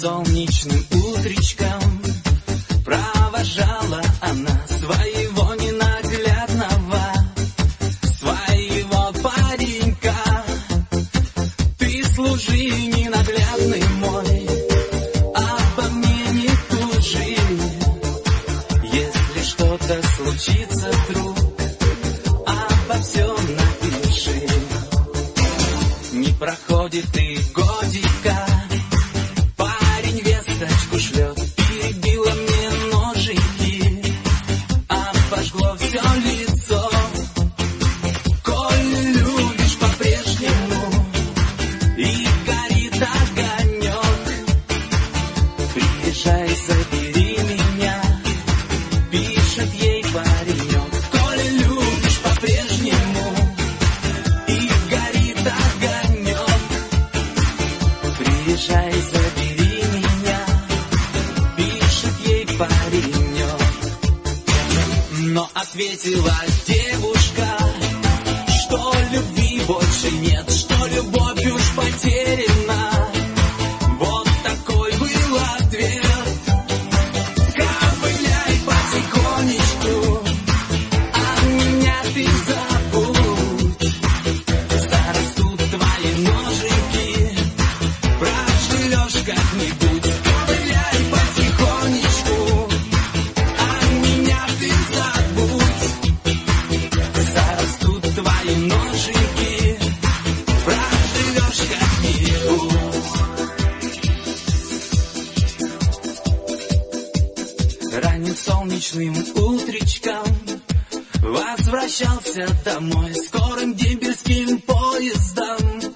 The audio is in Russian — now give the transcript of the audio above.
солнечным утречком провожала она своего ненаглядного, своего паренька. Ты служи, ненаглядный мой, обо мне не тужи. Если что-то случится, друг, обо всем напиши. Не проходит и годика, парень весточку шлет, перебила мне ножики, обожгло все лицо. Коль любишь по-прежнему и горит огонек, приезжай, забери меня, пишет ей паренек. Коль любишь по-прежнему и горит огонек, приезжай, забери меня, пишет ей паренек. Но ответила девушка, что любви больше нет, что любовь уж потеряна. Вот такой был ответ. Ковыляй потихонечку, а меня ты забудь. Зарастут твои ножики, проживешь как-нибудь. Ковыляй потихонечку, а меня ты забудь. Зарастут твои ножики, проживешь как-нибудь. Ранним солнечным утречком возвращался домой скорым дембельским поездом.